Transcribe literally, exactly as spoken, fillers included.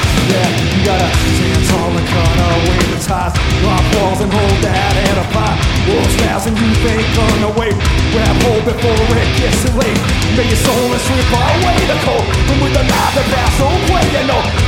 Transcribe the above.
Yeah, you gotta stand tall and cut away the ties. Drop balls and hold that head apart. Wolves fast and you ain't gonna wait. Grab hold before it gets too late. Make your soul and sweep away the cold. And with the knife that pass, don't play, you know.